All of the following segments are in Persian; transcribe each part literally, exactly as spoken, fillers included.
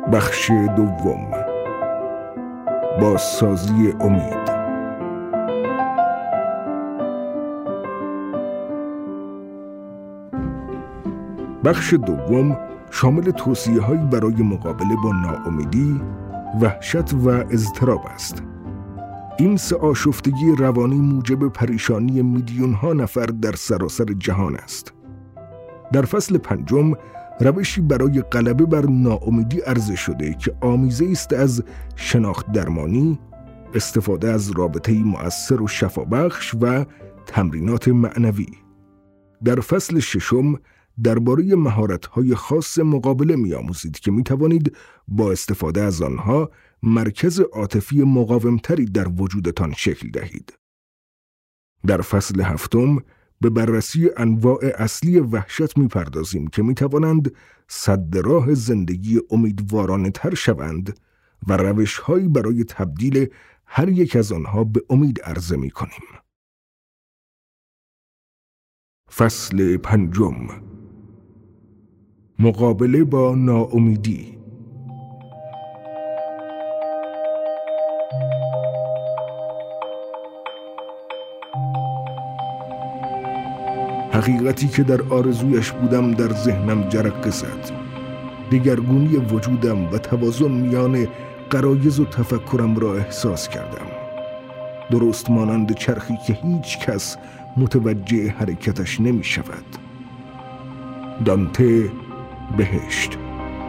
بخش دوم، بازسازی امید. بخش دوم شامل توصیه‌هایی برای مقابله با ناامیدی، وحشت و اضطراب است. این سه آشفتگی روانی موجب پریشانی میلیون‌ها نفر در سراسر جهان است. در فصل پنجم روشی برای غلبه بر ناامیدی عرضه شده که آمیزه است از شناخت درمانی، استفاده از رابطه‌ای مؤثر و شفابخش و تمرینات معنوی. در فصل ششم درباره مهارت‌های خاص مقابله می‌آموزید که می‌توانید با استفاده از آنها مرکز عاطفی مقاومتری در وجودتان شکل دهید. در فصل هفتم به بررسی انواع اصلی وحشت می‌پردازیم که می‌توانند سد راه زندگی امیدوارانه تر شوند و روش‌هایی برای تبدیل هر یک از آنها به امید عرضه می‌کنیم. فصل پنجم، مقابله با ناامیدی. حقیقتی که در آرزویش بودم در ذهنم جرقه زد. دگرگونی وجودم و توازن میان غرایز و تفکرم را احساس کردم. درست مانند چرخی که هیچ کس متوجه حرکتش نمی شود. دانته، بهشت.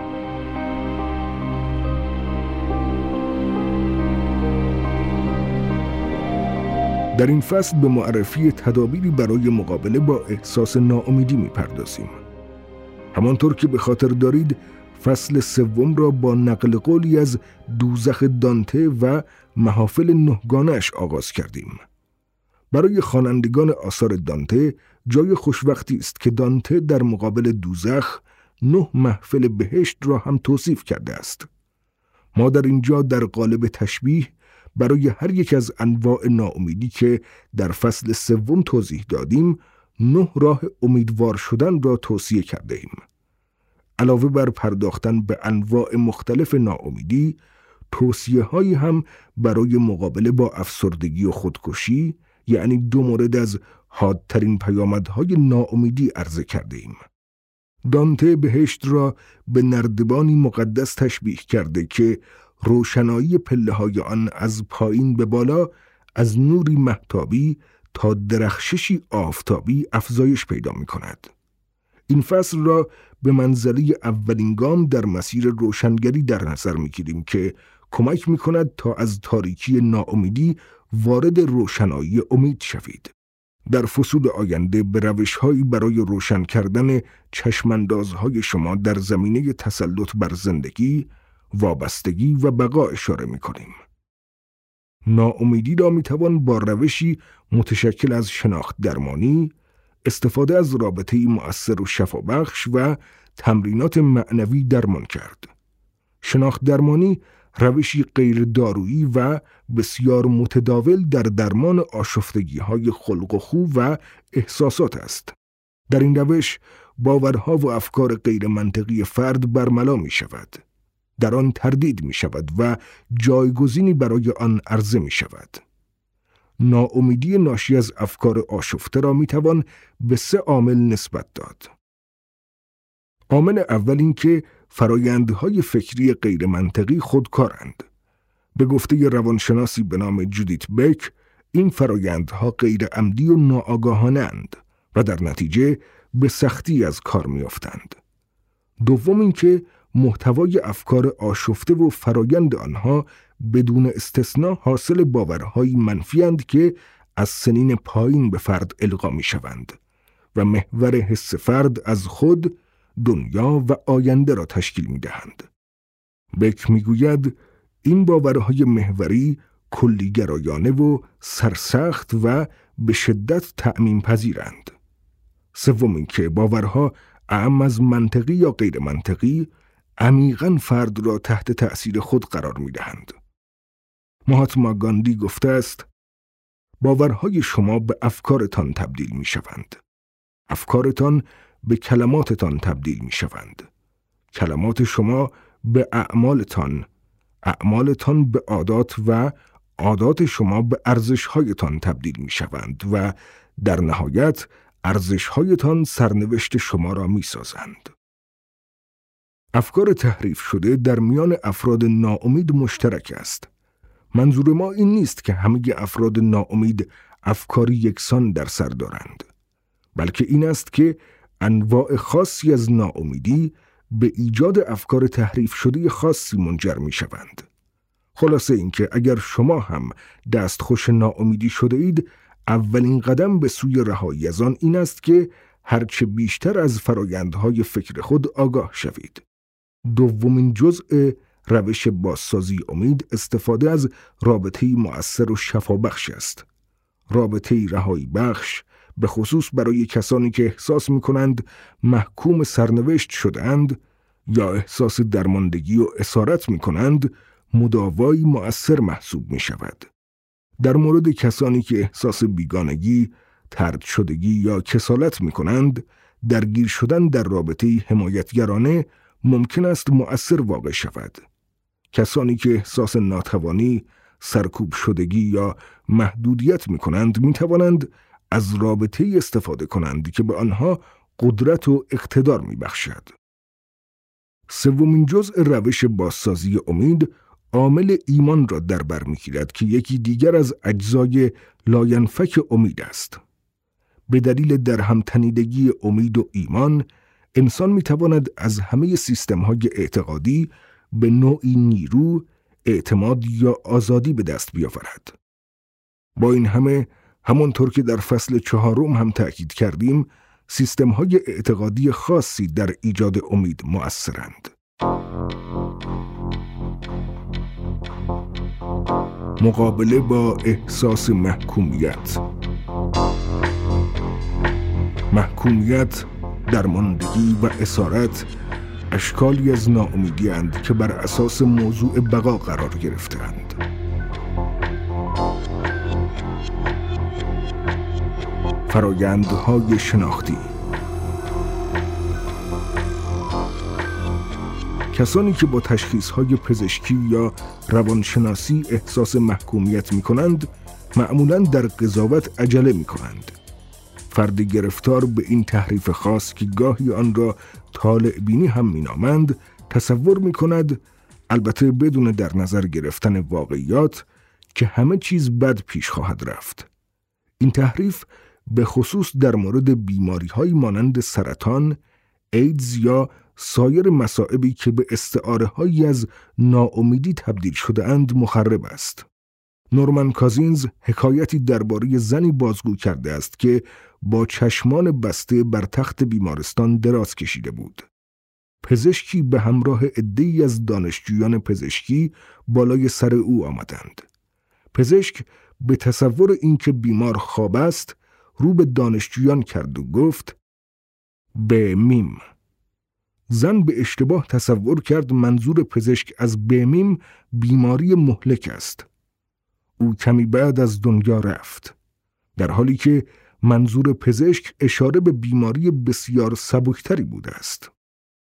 در این فصل به معرفی تدابیری برای مقابله با احساس ناامیدی می‌پردازیم. همانطور که به خاطر دارید فصل سوم را با نقل قولی از دوزخ دانته و محافل نهگانش آغاز کردیم. برای خوانندگان آثار دانته جای خوشوقتی است که دانته در مقابل دوزخ نه محفل بهشت را هم توصیف کرده است. ما در اینجا در قالب تشبیه برای هر یک از انواع ناامیدی که در فصل سوم توضیح دادیم، نه راه امیدوار شدن را توصیه کرده ایم. علاوه بر پرداختن به انواع مختلف ناامیدی، توصیه هایی هم برای مقابله با افسردگی و خودکشی، یعنی دو مورد از حادترین پیامدهای ناامیدی عرضه کرده ایم. دانته بهشت را به نردبانی مقدس تشبیه کرده که روشنایی پله‌های آن از پایین به بالا از نوری مهتابی تا درخششی آفتابی افزایش پیدا می کند. این فصل را به منزله اولین گام در مسیر روشنگری در نظر می گیریم که کمک می کند تا از تاریکی ناامیدی وارد روشنایی امید شوید. در فصول آینده به روش‌هایی برای روشن کردن چشماندازهای شما در زمینه تسلط بر زندگی، وابستگی و بقا اشاره می‌کنیم. ناامیدی را می‌توان با روشی متشکل از شناخت درمانی، استفاده از رابطه‌ای مؤثر و شفابخش و تمرینات معنوی درمان کرد. شناخت درمانی روشی غیر دارویی و بسیار متداول در درمان آشفتگی‌های خلق و خو و احساسات است. در این روش باورها و افکار غیر منطقی فرد برملا می شود. در آن تردید می شود و جایگزینی برای آن عرضه می شود. ناامیدی ناشی از افکار آشفته را می توان به سه عامل نسبت داد. عامل اول این که فرایندهای فکری غیر منطقی خودکارند. به گفته روانشناسی به نام جودیت بک، این فرایندها غیر عمدی و ناآگاهانه‌اند و در نتیجه به سختی از کار می‌افتند. دوم این که محتوای افکار آشفته و فرایند آنها بدون استثناء حاصل باورهای منفی‌اند که از سنین پایین به فرد القا می‌شوند و محور حس فرد از خود، دنیا و آینده را تشکیل می‌دهند. بک می‌گوید این باورهای محوری کلی‌گرایانه و سرسخت و به شدت تعمیم پذیرند. سوم اینکه باورها اعم از منطقی یا غیر منطقی عمیقاً فرد را تحت تأثیر خود قرار می‌دهند. مهاتما گاندی گفته است: باورهای شما به افکارتان تبدیل می‌شوند. افکارتان به کلماتتان تبدیل می‌شوند. کلمات شما به اعمالتان، اعمالتان به عادات و عادات شما به ارزش‌هایتان تبدیل می‌شوند و در نهایت ارزش‌هایتان سرنوشت شما را می‌سازند. افکار تحریف شده در میان افراد ناامید مشترک است. منظور ما این نیست که همه افراد ناامید افکاری یکسان در سر دارند، بلکه این است که انواع خاصی از ناامیدی به ایجاد افکار تحریف شده خاصی منجر می شوند. خلاصه اینکه اگر شما هم دستخوش ناامیدی شده اید، اولین قدم به سوی رهایی از آن این است که هرچه بیشتر از فرایندهای فکر خود آگاه شوید. دومین جزء روش بازسازی امید استفاده از رابطه‌ای مؤثر و شفابخش است. رابطه‌ای رهایی بخش، به خصوص برای کسانی که احساس می‌کنند محکوم سرنوشت شده‌اند یا احساس درماندگی و اسارت می‌کنند، مداوایی مؤثر محسوب می‌شود. در مورد کسانی که احساس بیگانگی، طرد شدگی یا کسالت می‌کنند، درگیر شدن در رابطه‌ای حمایتگرانه ممکن است مؤثر واقع شود. کسانی که احساس ناتوانی، سرکوب شدگی یا محدودیت می‌کنند می‌توانند از رابطه‌ای استفاده کنند که به آنها قدرت و اقتدار می‌بخشد. سومین جزء روش بازسازی امید عامل ایمان را در بر می‌گیرد که یکی دیگر از اجزای لاینفک امید است. به دلیل درهم تنیدگی امید و ایمان، انسان می‌تواند از همه سیستم‌های اعتقادی به نوعی نیرو، اعتماد یا آزادی به دست بیاورد. با این همه، همانطور که در فصل چهارم هم تأکید کردیم، سیستم‌های اعتقادی خاصی در ایجاد امید مؤثرند. مقابله با احساس محکومیت. محکومیت، درماندگی و اسارت اشکالی از ناامیدی اند که بر اساس موضوع بقا قرار گرفتند. فرایندهای شناختی. کسانی که با تشخیص‌های پزشکی یا روانشناسی احساس محکومیت می‌کنند، معمولاً در قضاوت عجله می‌کنند. فرد گرفتار به این تحریف خاص که گاهی آن را طالع بینی هم می‌نامند، تصور می‌کند، البته بدون در نظر گرفتن واقعیات، که همه چیز بد پیش خواهد رفت. این تحریف به خصوص در مورد بیماری‌های مانند سرطان، ایدز یا سایر مصائبی که به استعاره‌هایی از ناامیدی تبدیل شده‌اند مخرب است. نورمن کازینز حکایتی درباره زنی بازگو کرده است که با چشمان بسته بر تخت بیمارستان دراز کشیده بود. پزشکی به همراه عده‌ای از دانشجویان پزشکی بالای سر او آمدند. پزشک به تصور اینکه بیمار خواب است، رو به دانشجویان کرد و گفت: به میم. زن به اشتباه تصور کرد منظور پزشک از بمیم بیماری مهلک است. او کمی بعد از دنیا رفت، در حالی که منظور پزشک اشاره به بیماری بسیار سبکتری بوده است.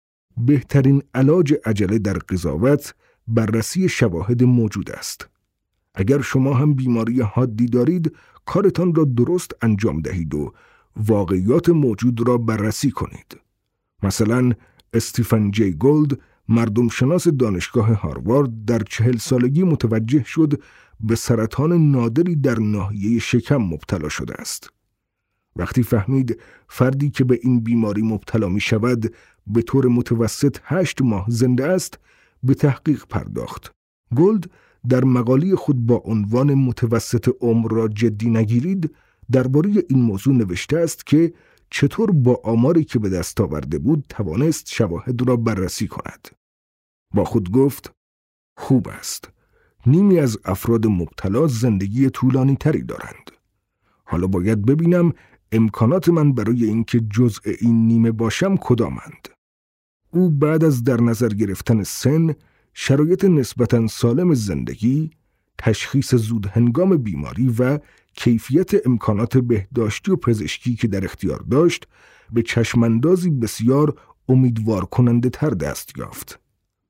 بهترین علاج عجله در قضاوت بررسی شواهد موجود است. اگر شما هم بیماری حادی دارید، کارتان را درست انجام دهید و واقعیات موجود را بررسی کنید. مثلا استیفن جی گولد، مردم شناس دانشگاه هاروارد، در چهل سالگی متوجه شد به سرطان نادری در ناحیه شکم مبتلا شده است. وقتی فهمید فردی که به این بیماری مبتلا می شود به طور متوسط هشت ماه زنده است، به تحقیق پرداخت. گولد در مقاله خود با عنوان متوسط عمر را جدی نگیرید درباره این موضوع نوشته است که چطور با آماری که به دست آورده بود توانست شواهد را بررسی کند. با خود گفت: خوب است. نیمی از افراد مبتلا زندگی طولانی تری دارند. حالا باید ببینم امکانات من برای اینکه جزء این نیمه باشم کدامند. او بعد از در نظر گرفتن سن، شرایط نسبتاً سالم زندگی، تشخیص زود هنگام بیماری و کیفیت امکانات بهداشتی و پزشکی که در اختیار داشت، به چشماندازی بسیار امیدوار کننده تر دست یافت.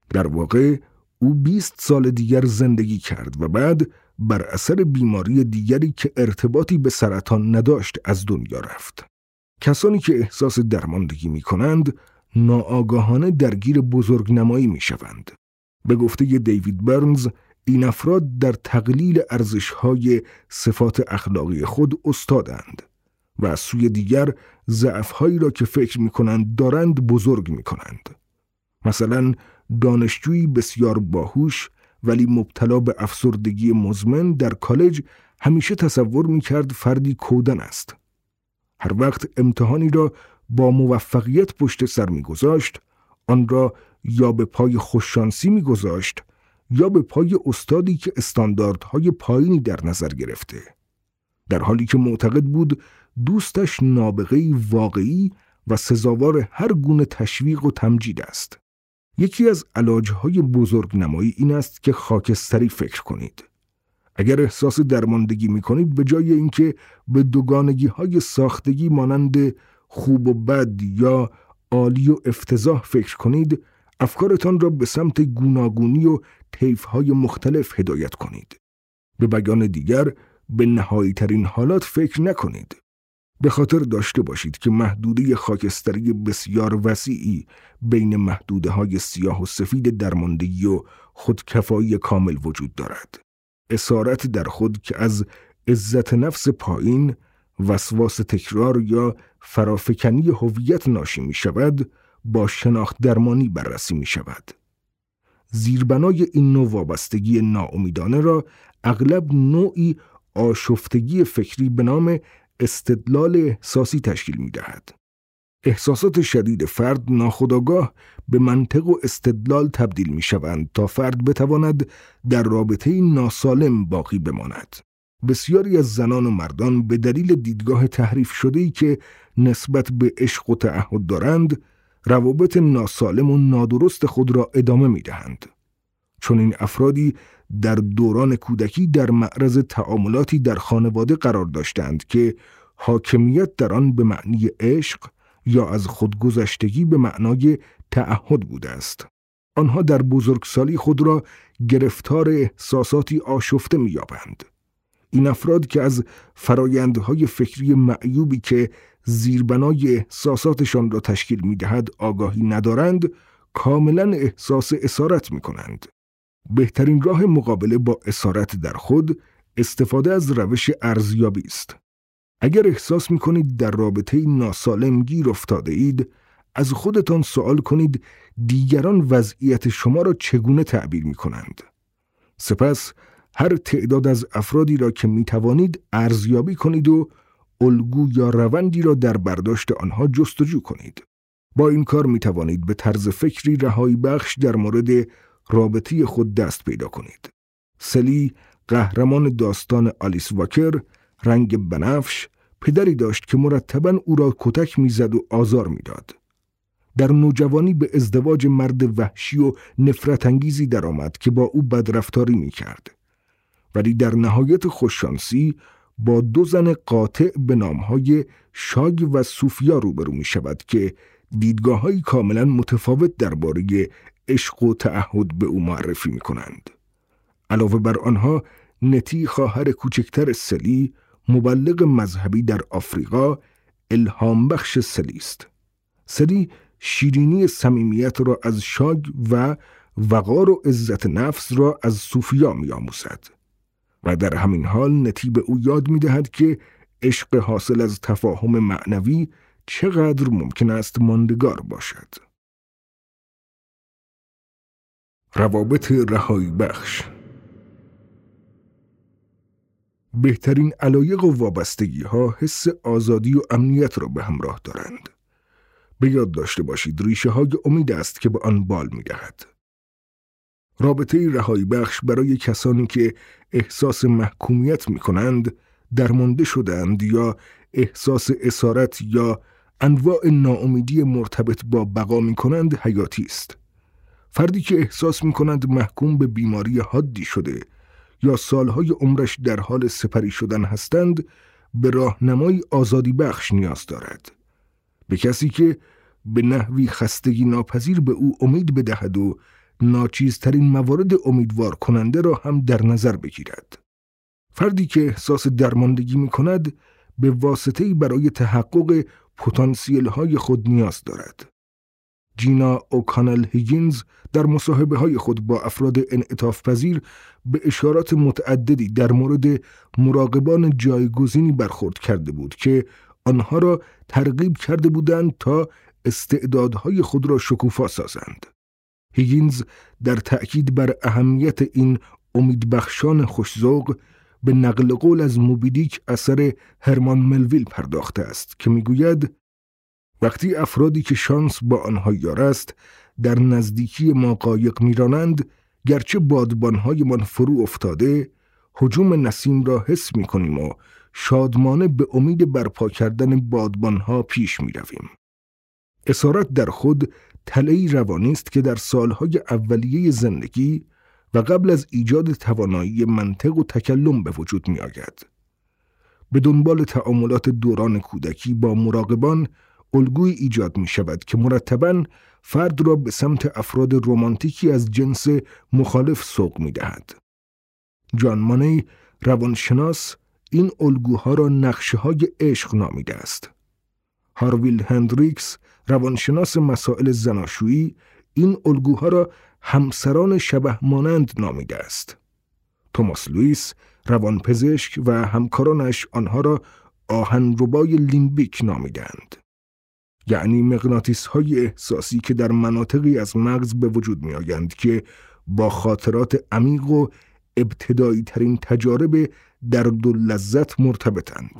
در واقع او بیست سال دیگر زندگی کرد و بعد بر اثر بیماری دیگری که ارتباطی به سرطان نداشت از دنیا رفت. کسانی که احساس درماندگی می کنند ناآگاهانه درگیر بزرگنمایی می شوند. به گفته دیوید برنز، این افراد در تقلیل ارزش‌های صفات اخلاقی خود استادند و از سوی دیگر ضعف‌هایی را که فکر می‌کنند دارند بزرگ می‌کنند. مثلا دانشجویی بسیار باهوش ولی مبتلا به افسردگی مزمن در کالج همیشه تصور می‌کرد فردی کودن است. هر وقت امتحانی را با موفقیت پشت سر می‌گذاشت، آن را یا به پای خوششانسی می‌گذاشت یا به پای استادی که استانداردهای پایینی در نظر گرفته، در حالی که معتقد بود دوستش نابغه‌ای واقعی و سزاوار هر گونه تشویق و تمجید است. یکی از علاج‌های بزرگنمایی این است که خاکستری فکر کنید. اگر احساس درماندگی می‌کنید، به جای اینکه به دوگانگی‌های ساختگی مانند خوب و بد یا عالی و افتضاح فکر کنید، افکارتان را به سمت گوناگونی و طیف‌های مختلف هدایت کنید. به بیان دیگر، به نهایی ترین حالات فکر نکنید. به خاطر داشته باشید که محدوده خاکستری بسیار وسیعی بین محدوده های سیاه و سفید درماندگی و خودکفایی کامل وجود دارد. اسارت در خود که از عزت نفس پایین، وسواس تکرار یا فرافکنی هویت ناشی می شود، با شناخت درمانی بررسی می شود. زیربنای این نوع وابستگی ناامیدانه را اغلب نوعی آشفتگی فکری به نام استدلال احساسی تشکیل می دهد. احساسات شدید فرد ناخودآگاه به منطق و استدلال تبدیل می شوند تا فرد بتواند در رابطه ناسالم باقی بماند. بسیاری از زنان و مردان به دلیل دیدگاه تحریف شده‌ای که نسبت به عشق و تعهد دارند، روابط ناسالم و نادرست خود را ادامه می دهند. چون این افرادی در دوران کودکی در معرض تعاملاتی در خانواده قرار داشتند که حاکمیت در آن به معنی عشق یا از خودگذشتگی به معنای تعهد بوده است. آنها در بزرگسالی خود را گرفتار احساساتی آشفته می یابند. این افراد که از فرایندهای فکری معیوبی که زیربنای احساساتشان را تشکیل می دهد آگاهی ندارند، کاملا احساس اسارت می کنند. بهترین راه مقابله با اسارت در خود استفاده از روش ارزیابی است. اگر احساس می کنید در رابطه ناسالم گیر افتاده اید، از خودتان سوال کنید دیگران وضعیت شما را چگونه تعبیر می کنند. سپس هر تعداد از افرادی را که می توانید ارزیابی کنید و الگو یا روندی را در برداشت آنها جستجو کنید. با این کار می توانید به طرز فکری رهایی بخش در مورد رابطه خود دست پیدا کنید. سلی، قهرمان داستان آلیس واکر، رنگ بنفش، پدری داشت که مرتباً او را کتک میزد و آزار میداد. در نوجوانی به ازدواج مرد وحشی و نفرت انگیزی درآمد که با او بدرفتاری میکرد. ولی در نهایت خوششانسی با دو زن قاطع به نامهای شاگ و سوفیا روبرو می شود که دیدگاه‌های کاملاً متفاوت درباره عشق و تعهد به او معرفی می کنند. علاوه بر آنها، نتی خواهر کوچکتر سلی، مبلغ مذهبی در آفریقا، الهام بخش سلی است. سلی شیرینی صمیمیت را از شاگ و وقار و عزت نفس را از سوفیا می آموزد. و در همین حال نتی به او یاد می دهد که عشق حاصل از تفاهم معنوی چقدر ممکن است ماندگار باشد. روابط رهایی بخش. بهترین علایق و وابستگی ها حس آزادی و امنیت را به همراه دارند. به یاد داشته باشید ریشه های امید است که به آن بال می دهد. رابطه رهایی بخش برای کسانی که احساس محکومیت می کنند، درمانده شدند یا احساس اسارت یا انواع ناامیدی مرتبط با بقا می کنند حیاتی است. فردی که احساس می کند محکوم به بیماری حادی شده یا سالهای عمرش در حال سپری شدن هستند، به راهنمای آزادی بخش نیاز دارد. به کسی که به نحوی خستگی ناپذیر به او امید بدهد و ناچیزترین موارد امیدوار کننده را هم در نظر بگیرد. فردی که احساس درماندگی می کند به واسطه‌ای برای تحقق پتانسیل های خود نیاز دارد. جینا اوکانل هیگینز در مصاحبه های خود با افراد انعطاف پذیر به اشارات متعددی در مورد مراقبان جایگزینی برخورد کرده بود که آنها را ترغیب کرده بودند تا استعدادهای خود را شکوفا سازند. هیگینز در تأکید بر اهمیت این امیدبخشان خوش‌ذوق به نقل قول از موبیدیک اثر هرمان ملویل پرداخته است که میگوید وقتی افرادی که شانس با آنها یار است در نزدیکی ما قایق میرانند، گرچه بادبان‌هایمان فرو افتاده، هجوم نسیم را حس می‌کنیم و شادمانه به امید برپا کردن بادبان‌ها پیش می‌رویم. اسارت در خود تله‌ای روانی است که در سالهای اولیه زندگی و قبل از ایجاد توانایی منطق و تکلم به وجود می آید. به دنبال تعاملات دوران کودکی با مراقبان الگوی ایجاد می شود که مرتباً فرد را به سمت افراد رمانتیکی از جنس مخالف سوق می دهد. جان مانی روانشناس این الگوها را نقشه های عشق نامیده است. هارویل هندریکس روانشناس مسائل زناشویی این الگوها را همسران شبه مانند نامیده است. توماس لوئیس روانپزشک و همکارانش آنها را آهنربای لیمبیک نامیدند. یعنی مغناطیس‌های احساسی که در مناطقی از مغز به وجود می‌آیند که با خاطرات عمیق و ابتدایی ترین تجارب درد و لذت مرتبطند.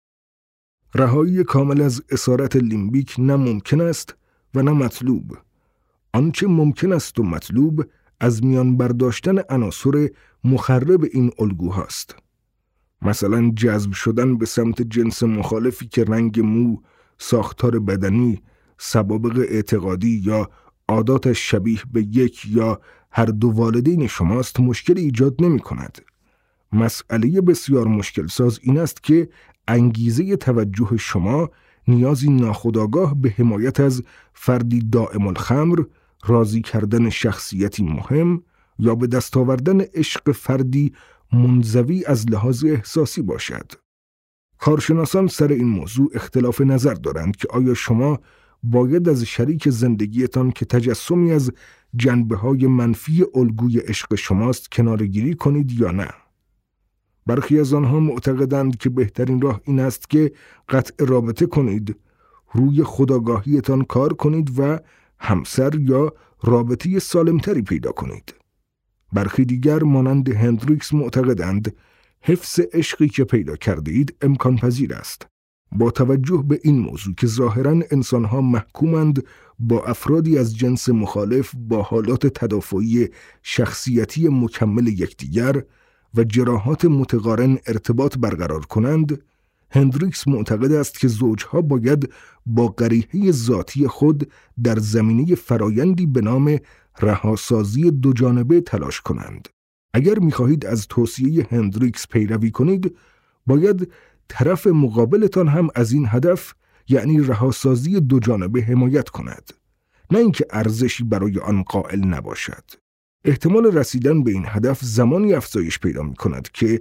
رهایی کامل از اسارت لیمبیک نه ممکن است و نه مطلوب. آنچه ممکن است و مطلوب از میان برداشتن عناصر مخرب این الگوهاست. مثلا جذب شدن به سمت جنس مخالفی که رنگ مو، ساختار بدنی، سوابق اعتقادی یا عاداتش شبیه به یک یا هر دو والدین شماست مشکل ایجاد نمی کند. مسئله بسیار مشکل ساز این است که انگیزه توجه شما نیازی ناخودآگاه به حمایت از فردی دائم الخمر، راضی کردن شخصیتی مهم یا به دست آوردن عشق فردی منزوی از لحاظ احساسی باشد. کارشناسان سر این موضوع اختلاف نظر دارند که آیا شما باید از شریک زندگیتان که تجسمی از جنبه‌های منفی الگوی عشق شماست کناره‌گیری کنید یا نه. برخی از آنها معتقدند که بهترین راه این است که قطع رابطه کنید، روی خودآگاهیتان کار کنید و همسر یا رابطه سالمتری پیدا کنید. برخی دیگر مانند هندریکس معتقدند حفظ عشقی که پیدا کرده اید امکان پذیر است. با توجه به این موضوع که ظاهراً انسانها محکومند با افرادی از جنس مخالف با حالات تدافعی شخصیتی مکمل یکدیگر و جراحات متقارن ارتباط برقرار کنند، هندریکس معتقد است که زوجها باید با قریحه ذاتی خود در زمینه فرایندی به نام رهاسازی دو جانبه تلاش کنند. اگر می‌خواهید از توصیه هندریکس پیروی کنید، باید طرف مقابلتان هم از این هدف، یعنی رهاسازی دو جانبه، حمایت کند، نه اینکه ارزشی برای آن قائل نباشد. احتمال رسیدن به این هدف زمانی افزایش پیدا می‌کند که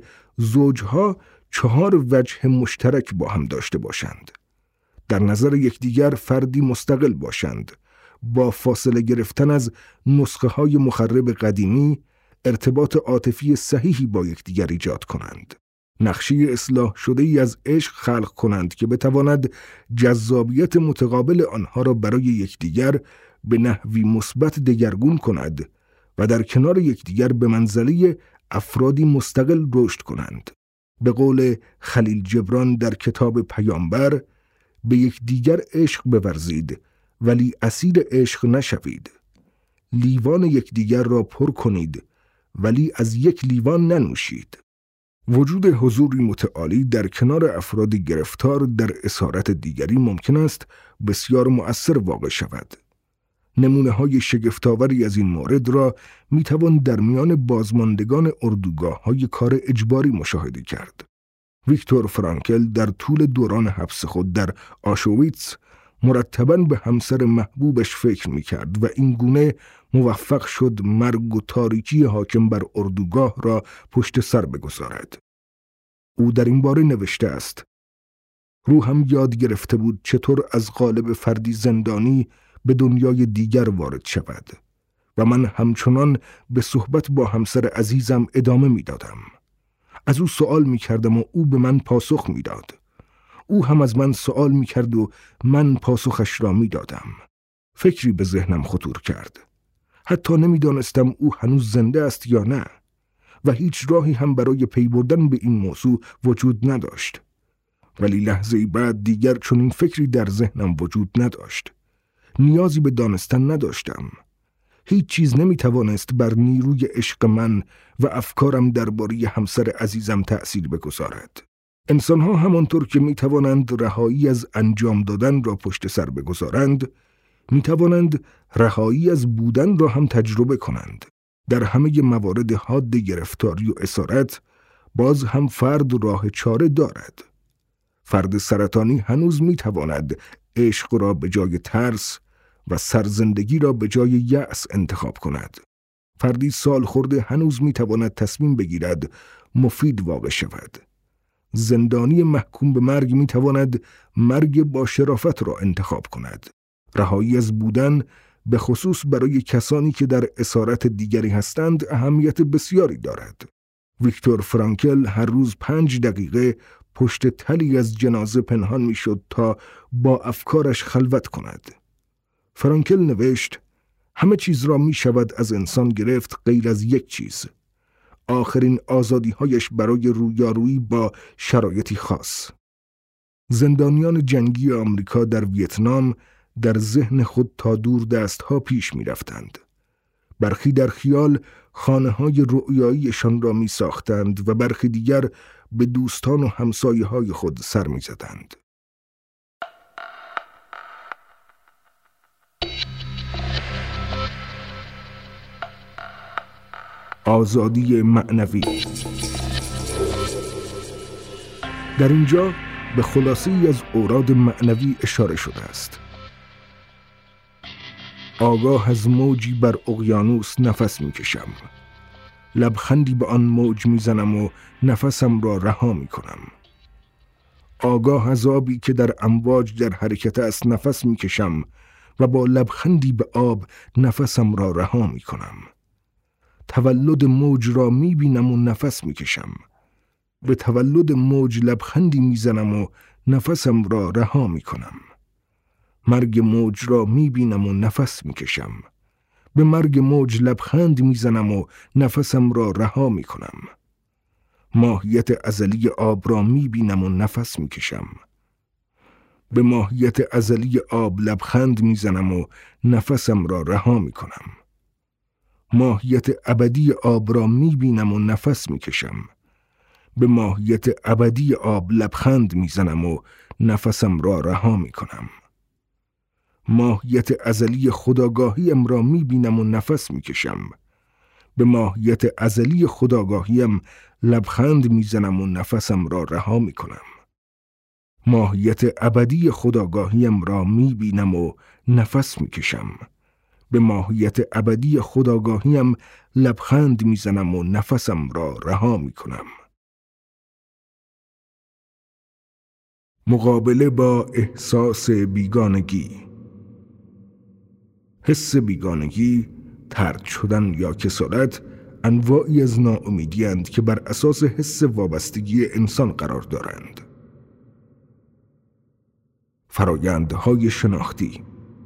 زوجها چهار وجه مشترک با هم داشته باشند. در نظر یکدیگر فردی مستقل باشند، با فاصله گرفتن از نسخه‌های مخرب قدیمی، ارتباط عاطفی صحیحی با یکدیگر ایجاد کنند. نقشه اصلاح شده‌ای از عشق خلق کنند که بتواند جذابیت متقابل آنها را برای یکدیگر به نحوی مثبت دگرگون کند و در کنار یکدیگر به منزله افرادی مستقل رشد کنند. به قول خلیل جبران در کتاب پیامبر، به یکدیگر عشق بورزید ولی اسیر عشق نشوید. لیوان یکدیگر را پر کنید ولی از یک لیوان ننوشید. وجود حضوری متعالی در کنار افرادی گرفتار در اسارت دیگری ممکن است بسیار مؤثر واقع شود. نمونه های شگفت‌آوری از این مورد را می توان در میان بازماندگان اردوگاه های کار اجباری مشاهده کرد. ویکتور فرانکل در طول دوران حبس خود در آشویتس مرتباً به همسر محبوبش فکر می‌کرد و این گونه موفق شد مرگ و تاریکی حاکم بر اردوگاه را پشت سر بگذارد. او در این باره نوشته است: روحم یاد گرفته بود چطور از قالب فردی زندانی به دنیای دیگر وارد شود و من همچنان به صحبت با همسر عزیزم ادامه می‌دادم. از او سوال می‌کردم و او به من پاسخ می‌داد. او هم از من سوال می‌کرد و من پاسخش را می‌دادم. فکری به ذهنم خطور کرد. حتی نمی‌دانستم او هنوز زنده است یا نه و هیچ راهی هم برای پی بردن به این موضوع وجود نداشت. ولی لحظه‌ای بعد دیگر چنین فکری در ذهنم وجود نداشت. نیازی به دانستن نداشتم. هیچ چیز نمی‌توانست بر نیروی عشق من و افکارم درباره همسر عزیزم تأثیر بگذارد. انسان‌ها همانطور که می‌توانند رهایی از انجام دادن را پشت سر بگذارند، می‌توانند رهایی از بودن را هم تجربه کنند. در همه موارد حاد گرفتاری و اسارت، باز هم فرد راه چاره دارد. فرد سرطانی هنوز می‌تواند عشق را به جای ترس و سرزندگی را به جای یأس انتخاب کند. فردی سال خورده هنوز می‌تواند تصمیم بگیرد مفید واقع شود. زندانی محکوم به مرگ می‌تواند مرگ با شرافت را انتخاب کند. رهایی از بودن به خصوص برای کسانی که در اسارت دیگری هستند اهمیت بسیاری دارد. ویکتور فرانکل هر روز پنج دقیقه پشت تلی از جنازه پنهان می‌شد تا با افکارش خلوت کند. فرانکل نوشت: همه چیز را می شود از انسان گرفت غیر از یک چیز، آخرین آزادی‌هایش برای رویارویی با شرایطی خاص. زندانیان جنگی آمریکا در ویتنام در ذهن خود تا دور دستها پیش می رفتند. برخی در خیال خانه‌های رؤیاییشان را می ساختند و برخی دیگر به دوستان و همسایه‌های خود سر می زدند. آزادی معنوی. در اینجا به خلاصه‌ای از اوراد معنوی اشاره شده است. آگاه از موجی بر اقیانوس نفس می‌کشم. لبخندی به آن موج می‌زنم و نفسم را رها می‌کنم. آگاه از آبی که در امواج در حرکت است نفس می‌کشم و با لبخندی به آب نفسم را رها می‌کنم. تولد موج را می‌بینم و نفس می‌کشم. به تولد موج لبخندی می‌زنم و نفسم را رها می‌کنم. مرگ موج را می‌بینم و نفس می‌کشم. به مرگ موج لبخند می‌زنم و نفسم را رها می‌کنم. ماهیت ازلی آب را می‌بینم و نفس می‌کشم. به ماهیت ازلی آب لبخند می‌زنم و نفسم را رها می‌کنم. ماهیت ابدی آب را می‌بینم و نفس می‌کشم. به ماهیت ابدی آب لبخند می‌زنم و نفسم را رها می‌کنم. ماهیت ازلی خودآگاهیم را می‌بینم و نفس می‌کشم. به ماهیت ازلی خودآگاهیم لبخند می‌زنم و نفسم را رها می‌کنم. ماهیت ابدی خودآگاهیم را می‌بینم و نفس می‌کشم. به ماهیت ابدی خودآگاهیم لبخند می‌زنم و نفسم را رها می‌کنم. مقابله با احساس بیگانگی. حس بیگانگی، طرد شدن یا کسالت انواعی از ناامیدی اند که بر اساس حس وابستگی انسان قرار دارند. فرایندهای شناختی.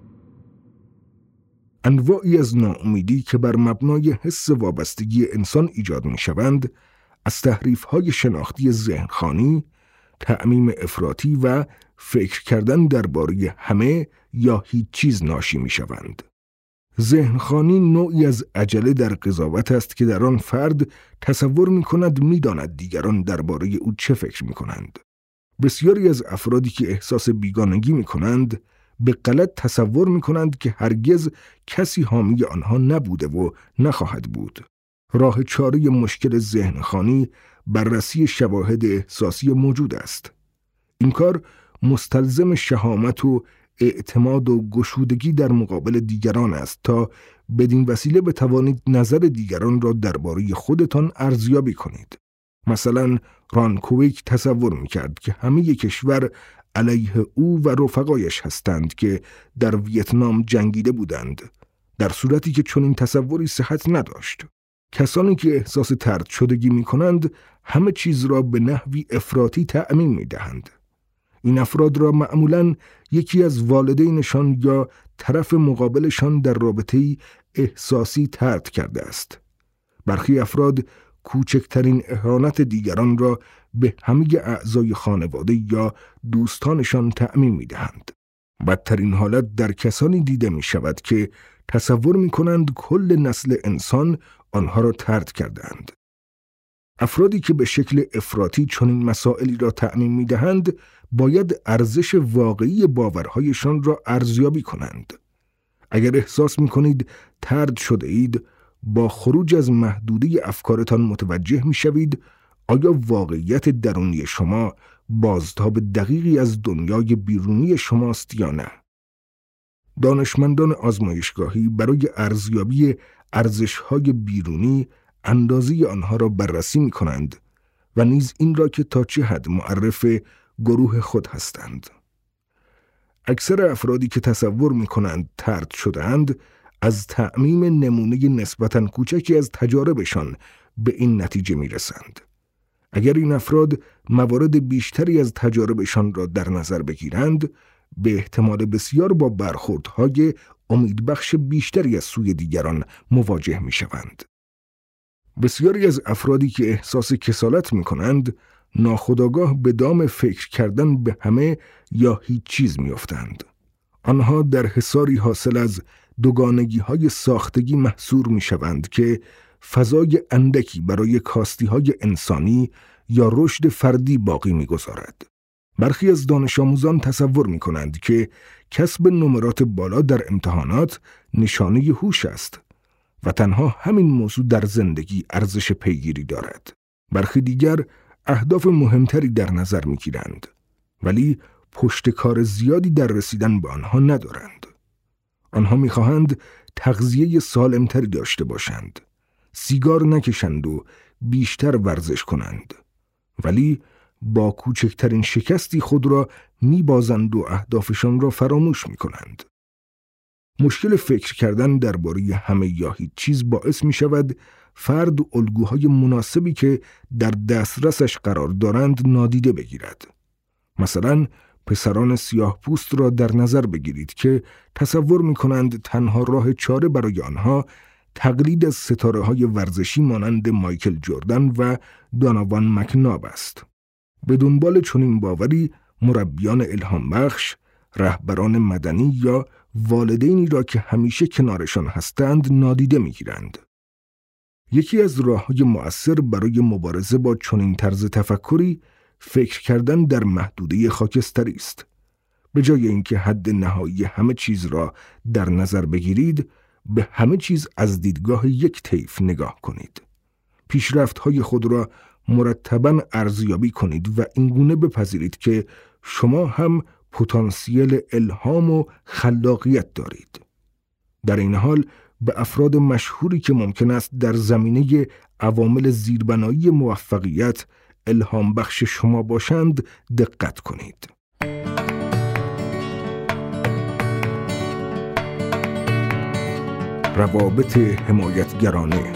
انواعی از ناامیدی که بر مبنای حس وابستگی انسان ایجاد می شوند، از تحریف‌های شناختی ذهنخوانی، تعمیم افراطی و فکر کردن درباره همه یا هیچ چیز ناشی می شوند. ذهنخوانی نوعی از عجله در قضاوت است که در آن فرد تصور می کند می داند دیگران درباره او چه فکر می کنند. بسیاری از افرادی که احساس بیگانگی می کنند به غلط تصور می کنند که هرگز کسی حامی آنها نبوده و نخواهد بود. راه چاره مشکل ذهنخوانی بررسی شواهد احساسی موجود است. این کار مستلزم شهامت و اعتماد و گشودگی در مقابل دیگران است تا بدین وسیله بتوانید نظر دیگران را درباره خودتان ارزیابی کنید. مثلا ران کویک تصور می‌کرد که همه کشور علیه او و رفقایش هستند که در ویتنام جنگیده بودند، در صورتی که چنین تصوری صحت نداشت. کسانی که احساس طرد شدگی می‌کنند همه چیز را به نحوی افراطی تعمیم می‌دهند. این افراد را معمولاً یکی از والدینشان یا طرف مقابلشان در رابطه‌ای احساسی طرد کرده است. برخی افراد کوچکترین اهانت دیگران را به همه اعضای خانواده یا دوستانشان تعمیم می‌دهند. بدترین حالت در کسانی دیده می‌شود که تصور می‌کنند کل نسل انسان آنها را طرد کردند. افرادی که به شکل افراطی چنین مسائلی را تعمیم می‌دهند، باید ارزش واقعی باورهایشان را ارزیابی کنند. اگر احساس می‌کنید طرد شده اید، با خروج از محدوده افکارتان متوجه می‌شوید آیا واقعیت درونی شما بازتاب دقیقی از دنیای بیرونی شماست یا نه؟ دانشمندان آزمایشگاهی برای ارزیابی ارزش‌های بیرونی اندازه آنها را بررسی می‌کنند و نیز این را که تا چه حد معرف گروه خود هستند. اکثر افرادی که تصور می‌کنند طرد شده‌اند، از تعمیم نمونه نسبتاً کوچکی از تجاربشان به این نتیجه می‌رسند. اگر این افراد موارد بیشتری از تجاربشان را در نظر بگیرند، به احتمال بسیار با برخوردهای امیدبخش بیشتری از سوی دیگران مواجه می‌شوند. بسیاری از افرادی که احساس کسالت می‌کنند، ناخودآگاه به دام فکر کردن به همه یا هیچ چیز می‌افتند. آنها در حصاری حاصل از دوگانگی‌های ساختگی محصور می‌شوند که فضای اندکی برای کاستی‌های انسانی یا رشد فردی باقی می‌گذارد. برخی از دانش آموزان تصور می‌کنند که کسب نمرات بالا در امتحانات نشانه هوش است و تنها همین موضوع در زندگی ارزش پیگیری دارد. برخی دیگر اهداف مهمتری در نظر می‌گیرند، ولی پشت کار زیادی در رسیدن به آنها ندارند. آنها می‌خواهند تغذیه سالمتری داشته باشند، سیگار نکشند و بیشتر ورزش کنند، ولی با کوچکترین شکستی خود را می‌بازند و اهدافشان را فراموش می‌کنند. مشکل فکر کردن درباره همه یا هیچ چیز باعث می‌شود فرد الگوهای مناسبی که در دسترسش قرار دارند نادیده بگیرد. مثلا پسران سیاه پوست را در نظر بگیرید که تصور می‌کنند تنها راه چاره برای آنها تقلید از ستاره‌های ورزشی مانند مایکل جردن و داناوان مکناب است. به دنبال چنین باوری مربیان الهام بخش، رهبران مدنی یا والدینی را که همیشه کنارشان هستند نادیده می‌گیرند. یکی از راه‌های مؤثر برای مبارزه با چنین طرز تفکری فکر کردن در محدوده خاکستری است. به جای اینکه حد نهایی همه چیز را در نظر بگیرید، به همه چیز از دیدگاه یک طیف نگاه کنید. پیشرفت‌های خود را مرتباً ارزیابی کنید و اینگونه بپذیرید که شما هم پتانسیل الهام و خلاقیت دارید. در این حال به افراد مشهوری که ممکن است در زمینه عوامل زیربنایی موفقیت الهام بخش شما باشند دقت کنید. روابط حمایتگرانه.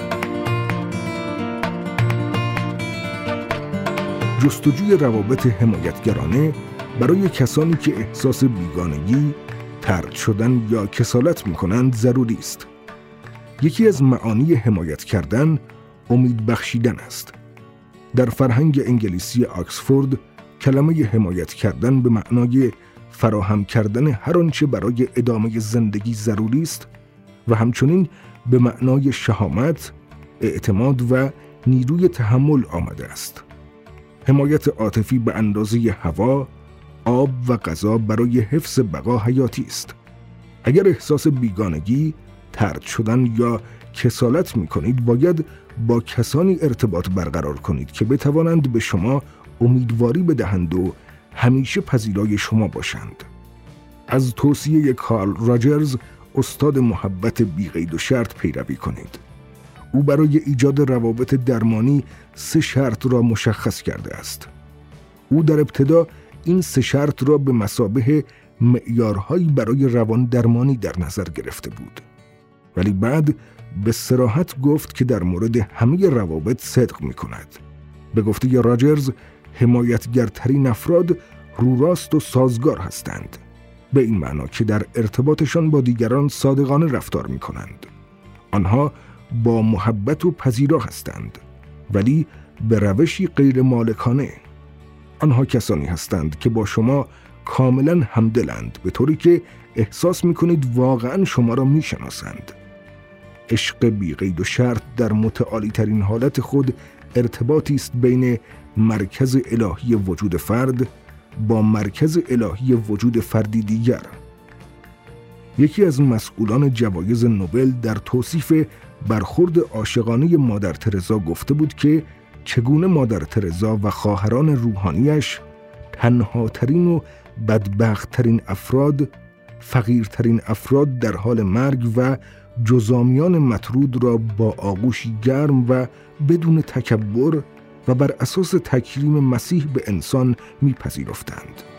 جستجوی روابط حمایتگرانه برای کسانی که احساس بیگانگی، طرد شدن یا کسالت می‌کنند ضروری است. یکی از معانی حمایت کردن امید بخشیدن است. در فرهنگ انگلیسی آکسفورد کلمه حمایت کردن به معنای فراهم کردن هر آنچه برای ادامه زندگی ضروری است و همچنین به معنای شهامت، اعتماد و نیروی تحمل آمده است. حمایت عاطفی به اندازه هوا، آب و غذا برای حفظ بقا حیاتی است. اگر احساس بیگانگی، طرد شدن یا کسالت می کنید، باید با کسانی ارتباط برقرار کنید که بتوانند به شما امیدواری بدهند و همیشه پذیرای شما باشند. از توصیه کارل راجرز، استاد محبت بی قید و شرط، پیروی کنید. او برای ایجاد روابط درمانی سه شرط را مشخص کرده است. او در ابتدا این سه شرط را به مثابه معیارهایی برای روان درمانی در نظر گرفته بود، ولی بعد به صراحت گفت که در مورد همه روابط صدق می کند. به گفته راجرز، حمایتگرترین افراد روراست و سازگار هستند، به این معنا که در ارتباطشان با دیگران صادقانه رفتار می کنند. آنها با محبت و پذیرا هستند، ولی به روشی غیر مالکانه. آنها کسانی هستند که با شما کاملا همدلند، به طوری که احساس می کنید واقعا شما را می شناسند. عشق بی قید و شرط در متعالی ترین حالت خود ارتباطی است بین مرکز الهی وجود فرد با مرکز الهی وجود فردی دیگر. یکی از مسئولان جوایز نوبل در توصیف برخورد عاشقانه مادر ترزا گفته بود که چگونه مادر ترزا و خواهران روحانیش تنهاترین و بدبختترین افراد، فقیرترین افراد در حال مرگ و جزامیان مطرود را با آغوشی گرم و بدون تکبر و بر اساس تکریم مسیح به انسان میپذیرفتند.